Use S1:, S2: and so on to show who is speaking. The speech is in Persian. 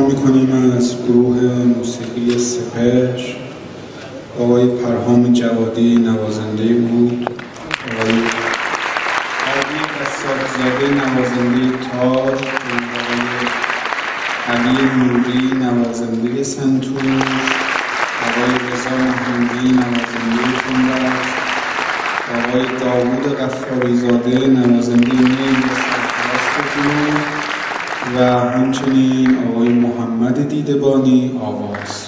S1: میکنیم از گروه موسیقی سپهر. آقای پرهام جوادی نوازنده بود، آقای علی قصاب‌زاده نوازنده تار، آقای علی نوری نوازنده سنتور، آقای رضا محمدی نوازنده تنبک، آقای داوود غفاری‌زاده نوازنده نیل و سرپرست جنوب و همچنین آقای محمد دیدبانی آواز.